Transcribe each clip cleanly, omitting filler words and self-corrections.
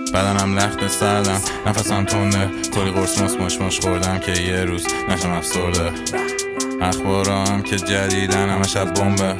بدنم لخت سردم، نفسم تنده، کلی قرص مش خوردم که یه روز نشم افسرده. اخبارام که جدیدن همه شب بمبه،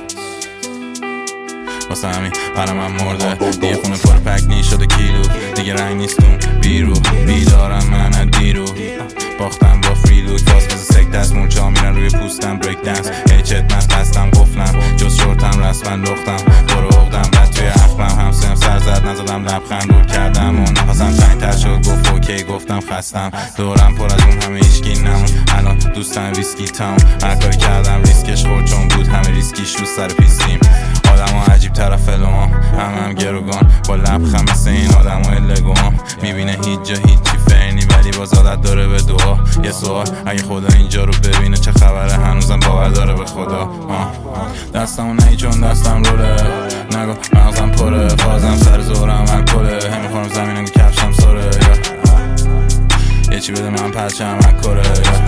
واسه همین قلمم مرده. دیگه خونه پر پکنی شده کیلو، دیگه رنگ نیستم بیرو، بیدارم من از دیرو. باختم با فریلوک، باز بزه سک دست موچا میرن روی پوستم بریک دنس. هیچت من بستم قفلم، جز شورتم رسمن لختم، برو اغدم بعد توی اخمم. همسیم سر زد نزدم لبخند دور کردم و نفسم تنگتر شد. گفت اوکی گفتم خستم، دورم پر از اون همه ایشکی نمون. الان دوستم ویسکی تاون، هر کاری کردم ریسکش خورد چون بود همه ریسکیش رو سر پیستیم. آدم ها عجیب طرف لوام، هم گروگان با لبخند مثل این آدم های لگوام. میبینه هیچ جا هیچی فرنی ولی باز عادت داره به دعا. یه سوال اگه خدا اینجا رو ببینه چه خبره، هنوزم باور داره به خدا. دستمو نهی چون دستم روله، نگو مغزم پره، فازم سر زورم الکله. هم میخورم زمینم که کفشم سره، یه چی بده من پرچم اکره،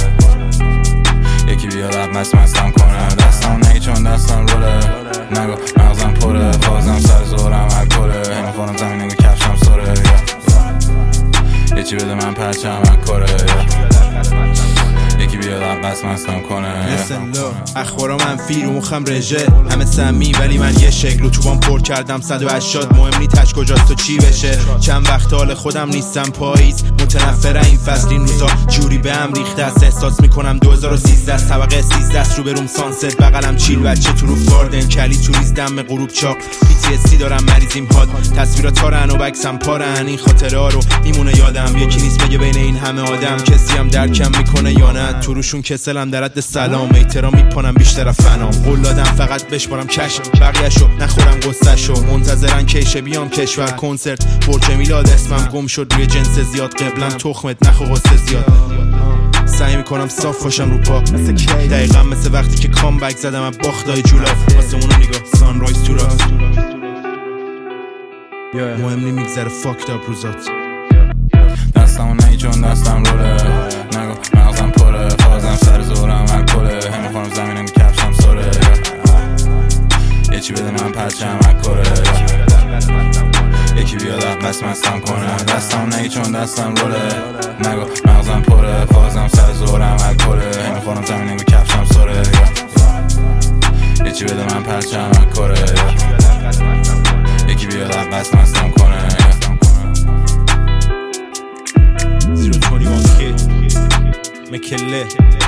یکی بیاد مستم کنه. دستم نهی چون دستم روله، نگو مغزم پره، فازم سر زورم الکله. هم میخورم زمینم که کفشم سره، یه چی بده من پرچم اکره، یکی بیاد مستم کنه. اخبارا منفی رو مخم رژه، همه سمی ولی من یه شکل رو توبام پر کردم 180. مهم نی تش کجاست و چی بشه، چند وقت حال خودم نیستم. پاییز متنفره این فصل، این روزا جوری به هم ریخته است. احساس میکنم 2013 طبقه 13 رو بروم سانست، بغلم چیل بچه تو روف گاردن، کلی توریز دم غروب چاق. PTSD دارم مریضیم هات، تصویرات تارن و بکسم پارن. این خاطره ها رو میمونه یادم، یکی نیست بگه بین این همه آدم کسی هم درکم میکنه یا نه. تو روشون کسلم در حد سلام، احترام میکنم بیشتر فنام. قول دادم فقط بشمارم کش، بقیه‌شو نخورم قصه‌شو. منتظرن کیشه بیام کشور کنسرت، برج میلاد اسمم گم شد روی جنس زیاد. قبلا تخمت نخو قصه زیاد، سعی میکنم صاف باشم رو پا. دقیقا مثل وقتی که کامبک زدم از باختای جولاف. واسه اونو نگاه سانرایز تو راست، مهم نی میگذره فاکت اپ روزات. دستمو نهی چون دستم روله، نگو مغزم پره، فازم سر زورم الکله. هم میخورم زمینم که کفشم سره، یه چی بده من پرچم اکره، یکی بیاد مستم کنه. دستم نهی چون دستم روله، نگو مغزم پره، فازم سر زورم الکله. هم میخورم زمینم که کفشم سره، یه چی بده من پرچم اکره، یکی بیاد مستم کنه. 021 Kid مکله